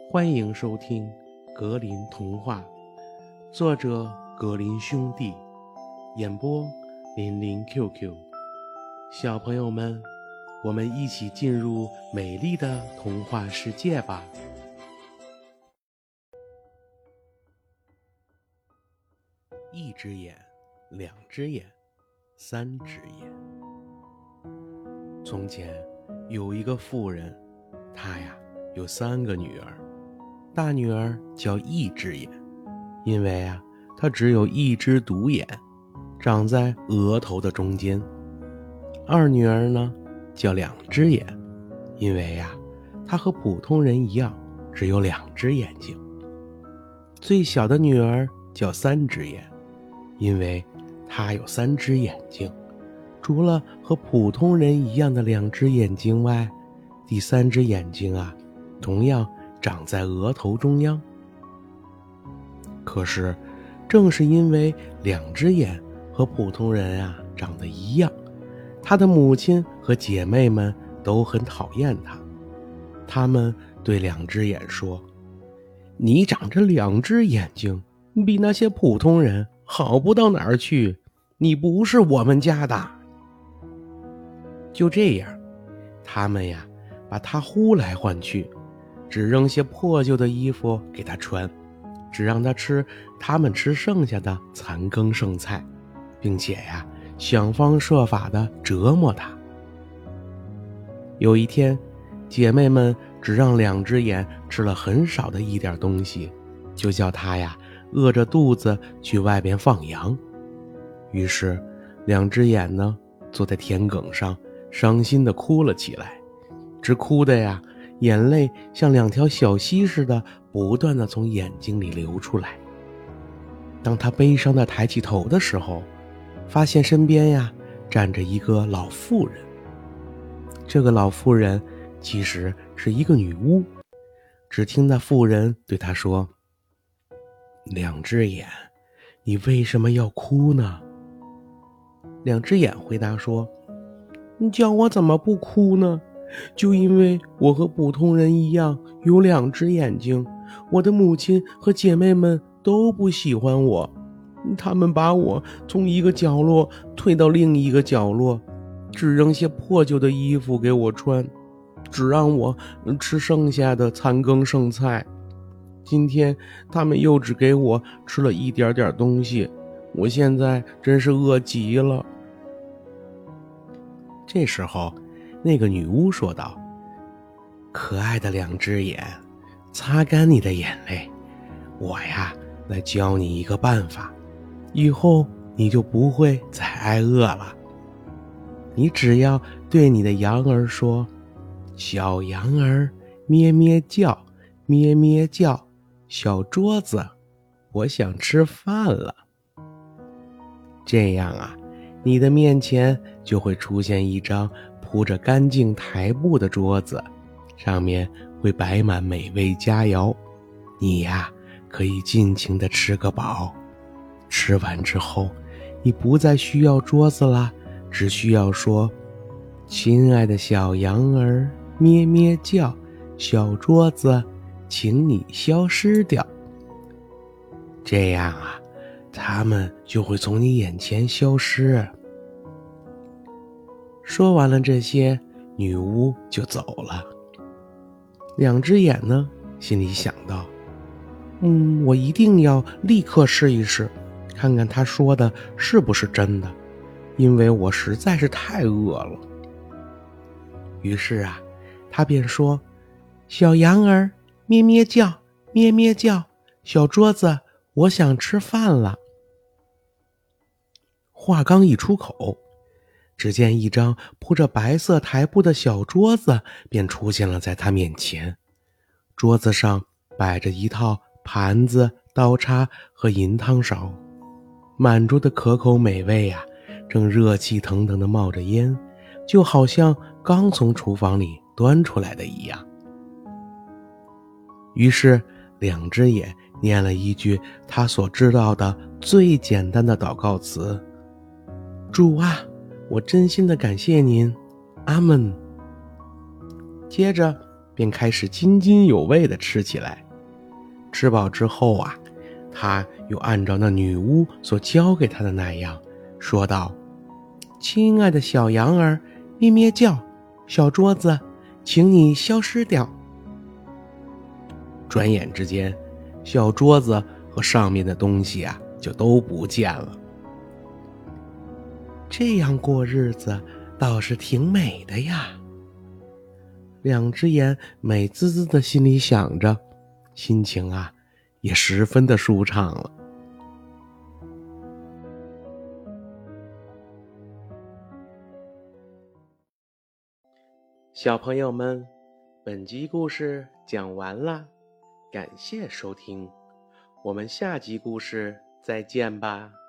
欢迎收听格林童话，作者格林兄弟，演播林林 QQ。 小朋友们，我们一起进入美丽的童话世界吧。一只眼，两只眼，三只眼。从前有一个妇人，她有3个女儿。大女儿叫一只眼，因为她只有一只独眼，长在额头的中间。二女儿呢叫2只眼，因为她和普通人一样，只有2只眼睛。最小的女儿叫3只眼，因为她有3只眼睛，除了和普通人一样的2只眼睛外，第3只眼睛同样长在额头中央。可是正是因为2只眼和普通人长得一样，他的母亲和姐妹们都很讨厌他。他们对2只眼说：你长着2只眼睛，比那些普通人好不到哪儿去，你不是我们家的。就这样，他们把他呼来唤去，只扔些破旧的衣服给他穿，只让他吃他们吃剩下的残羹剩菜，并且想方设法地折磨他。有一天，姐妹们只让2只眼吃了很少的一点东西，就叫他饿着肚子去外边放羊。于是2只眼呢，坐在田埂上，伤心地哭了起来，直哭的眼泪像2条小溪似的不断地从眼睛里流出来。当他悲伤地抬起头的时候，发现身边站着一个老妇人。这个老妇人其实是一个女巫。只听那妇人对他说：2只眼，你为什么要哭呢？2只眼回答说：你叫我怎么不哭呢？就因为我和普通人一样有2只眼睛，我的母亲和姐妹们都不喜欢我，他们把我从一个角落推到另一个角落，只扔些破旧的衣服给我穿，只让我吃剩下的残羹剩菜。今天他们又只给我吃了一点点东西，我现在真是饿极了。这时候那个女巫说道：可爱的2只眼，擦干你的眼泪，我来教你一个办法，以后你就不会再挨饿了。你只要对你的羊儿说：小羊儿咩咩叫，咩咩叫，小桌子，我想吃饭了。这样你的面前就会出现一张铺着干净台布的桌子，上面会摆满美味佳肴，你可以尽情地吃个饱。吃完之后，你不再需要桌子了，只需要说：亲爱的小羊儿咩咩叫，小桌子，请你消失掉。这样他们就会从你眼前消失。说完了这些，女巫就走了。2只眼呢，心里想到：我一定要立刻试一试，看看他说的是不是真的，因为我实在是太饿了。于是他便说：小羊儿咩咩叫，咩咩叫，小桌子，我想吃饭了。话刚一出口，只见一张铺着白色台布的小桌子便出现了在他面前。桌子上摆着一套盘子、刀叉和银汤勺，满桌的可口美味正热气腾腾地冒着烟，就好像刚从厨房里端出来的一样。于是2只眼念了一句他所知道的最简单的祷告词：主我真心地感谢您，阿们。接着便开始津津有味地吃起来。吃饱之后啊，他又按照那女巫所教给他的那样说道：亲爱的小羊儿，咩咩叫，小桌子，请你消失掉。转眼之间，小桌子和上面的东西啊就都不见了。这样过日子倒是挺美的呀。两只眼美滋滋的心里想着，心情啊也十分的舒畅了。小朋友们，本集故事讲完了，感谢收听，我们下集故事再见吧。